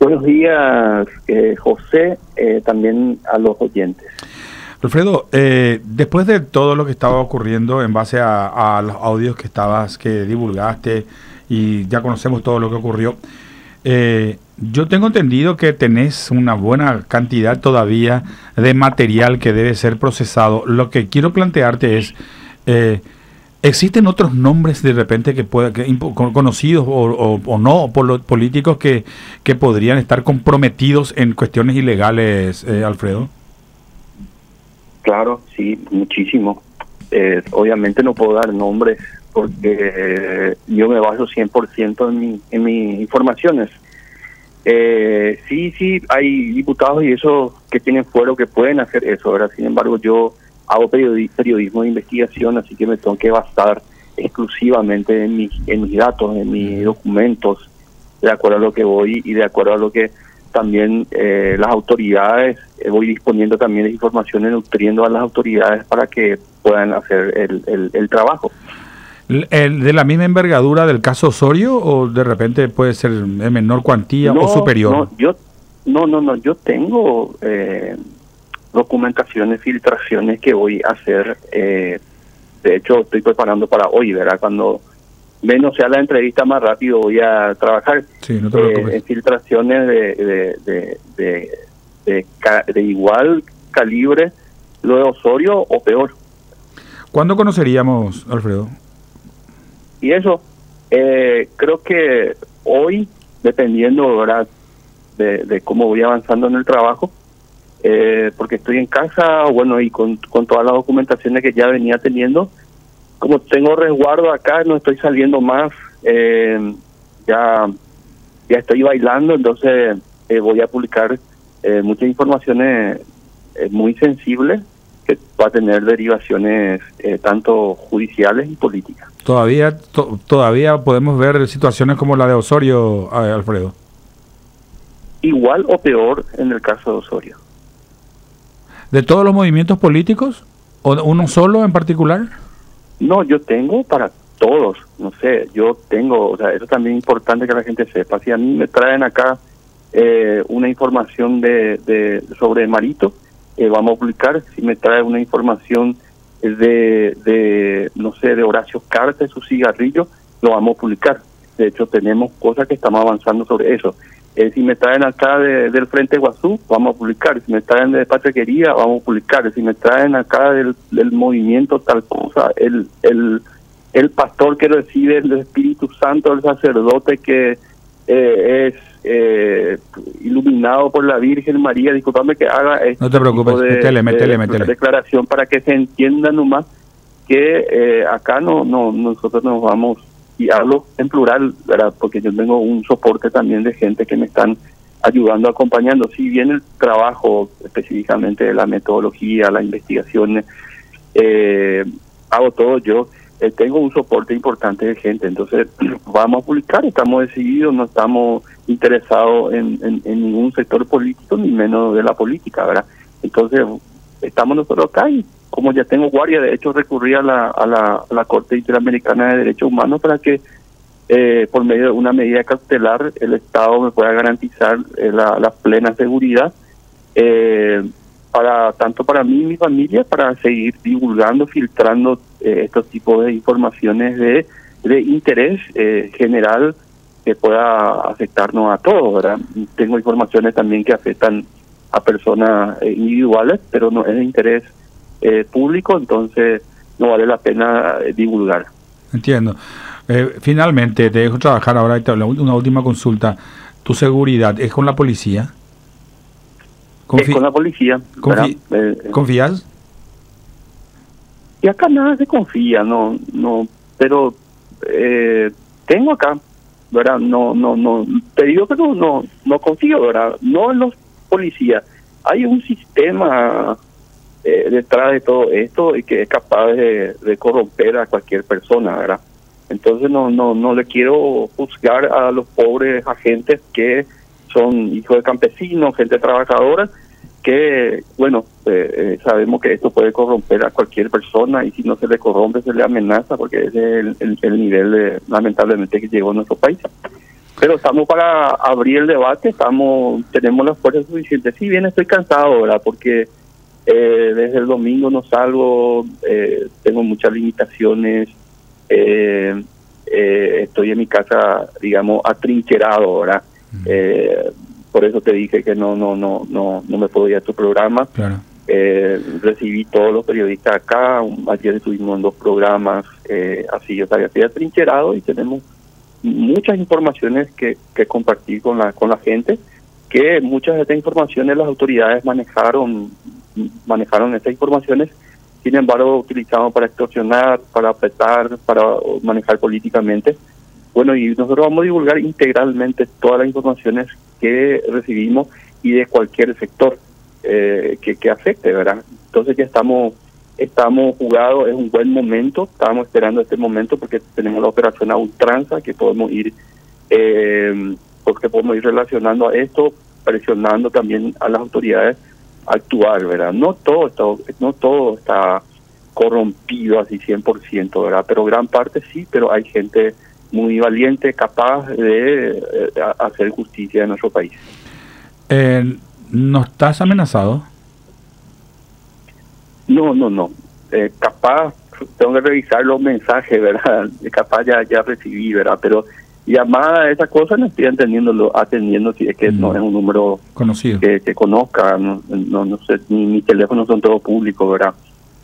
Buenos días, José, también a los oyentes. Alfredo, después de todo lo que estaba ocurriendo en base a los audios que divulgaste y ya conocemos todo lo que ocurrió, yo tengo entendido que tenés una buena cantidad todavía de material que debe ser procesado. Lo que quiero plantearte es, ¿existen otros nombres de repente conocidos o no por los políticos que podrían estar comprometidos en cuestiones ilegales, Alfredo? Claro, sí, muchísimo. Obviamente no puedo dar nombres porque yo me baso 100% en mis informaciones. Sí, hay diputados y eso que tienen fuero que pueden hacer eso, ¿verdad? Sin embargo, yo hago periodismo de investigación, así que me tengo que basar exclusivamente en mis datos, en mis documentos, de acuerdo a lo que voy y de acuerdo a lo que también las autoridades, voy disponiendo también de informaciones, nutriendo a las autoridades para que puedan hacer el trabajo. ¿De la misma envergadura del caso Osorio o de repente puede ser en menor cuantía o superior? Yo tengo documentaciones, filtraciones que voy a hacer. De hecho, estoy preparando para hoy, ¿verdad? Cuando menos sea la entrevista, más rápido voy a trabajar. Sí, no te preocupes. En filtraciones de igual calibre, lo de Osorio o peor. ¿Cuándo conoceríamos, Alfredo? Y eso, creo que hoy, dependiendo, ¿verdad?, de cómo voy avanzando en el trabajo, porque estoy en casa, bueno, y con todas las documentaciones que ya venía teniendo, como tengo resguardo acá, no estoy saliendo más, ya estoy bailando, entonces voy a publicar muchas informaciones muy sensibles que va a tener derivaciones tanto judiciales y políticas. Todavía podemos ver situaciones como la de Osorio, Alfredo. Igual o peor en el caso de Osorio. ¿De todos los movimientos políticos? ¿O uno solo en particular? No, yo tengo para todos, no sé, yo tengo, o sea, eso también es importante que la gente sepa. Si a mí me traen acá una información sobre Marito, vamos a publicar. Si me trae una información de Horacio Cartes, su cigarrillo, lo vamos a publicar. De hecho, tenemos cosas que estamos avanzando sobre eso. Si me traen acá del Frente Guazú, vamos a publicar. Si me traen de Pachequería, vamos a publicar. Si me traen acá del movimiento tal cosa, el pastor que recibe el Espíritu Santo, el sacerdote que es iluminado por la Virgen María, discúlpame que haga no te preocupes, métele. Declaración para que se entienda nomás que acá nosotros nos vamos, y hablo en plural, ¿verdad?, porque yo tengo un soporte también de gente que me están ayudando, acompañando. Si bien el trabajo específicamente de la metodología, las investigaciones, hago todo yo, tengo un soporte importante de gente, entonces vamos a publicar, estamos decididos, no estamos interesados en ningún sector político, ni menos de la política, ¿verdad? Entonces estamos nosotros acá y como ya tengo guardia, de hecho recurrí a la Corte Interamericana de Derechos Humanos para que por medio de una medida cautelar el Estado me pueda garantizar la plena seguridad, tanto para mí y mi familia, para seguir divulgando, filtrando estos tipos de informaciones de interés general que pueda afectarnos a todos, ¿verdad? Tengo informaciones también que afectan a personas individuales, pero no es de interés público, entonces no vale la pena divulgar. Entiendo. Finalmente, te dejo trabajar ahora, una última consulta. ¿Tu seguridad es con la policía? Es con la policía. ¿Confías? Y acá nada se confía, pero tengo acá, ¿verdad? No, te digo que no confío, ¿verdad? No en los policías. Hay un sistema detrás de todo esto y que es capaz de corromper a cualquier persona, ¿verdad? Entonces no le quiero juzgar a los pobres agentes que son hijos de campesinos, gente trabajadora, que, bueno, sabemos que esto puede corromper a cualquier persona y si no se le corrompe se le amenaza, porque ese es el nivel lamentablemente que llegó a nuestro país. Pero estamos para abrir el debate, tenemos las fuerzas suficientes. Si bien estoy cansado, ¿verdad? Porque desde el domingo no salgo, tengo muchas limitaciones, estoy en mi casa, digamos, atrincherado, ¿verdad? Por eso te dije que no me puedo ir a tu programa. Claro. Recibí todos los periodistas acá, ayer estuvimos en 2 programas, así yo estoy atrincherado y tenemos muchas informaciones que compartir con la gente, que muchas de estas informaciones las autoridades manejaron estas informaciones, sin embargo utilizaban para extorsionar, para apretar, para manejar políticamente. Bueno, y nosotros vamos a divulgar integralmente todas las informaciones que recibimos y de cualquier sector que afecte, ¿verdad? Entonces ya estamos jugados, es un buen momento, estábamos esperando este momento porque tenemos la operación a ultranza que podemos ir relacionando a esto, presionando también a las autoridades a actuar, ¿verdad? No todo está corrompido así 100%, ¿verdad? Pero gran parte sí, pero hay gente muy valiente, capaz de hacer justicia en nuestro país. ¿No estás amenazado? No. Capaz, tengo que revisar los mensajes, ¿verdad? Capaz ya recibí, ¿verdad? Pero llamada, esa cosa no estoy atendiendo si es que no es un número conocido que conozca, no sé, mis teléfonos son todos públicos, ¿verdad?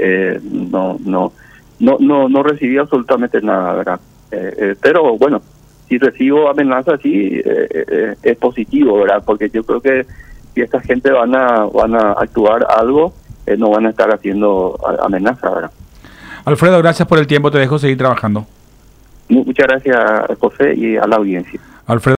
No recibí absolutamente nada, ¿verdad? Pero bueno, si recibo amenazas sí es positivo, ¿verdad? Porque yo creo que si esta gente van a actuar algo, no van a estar haciendo amenazas, ¿verdad? Alfredo, gracias por el tiempo, te dejo seguir trabajando. Muchas gracias, José, y a la audiencia. Alfredo.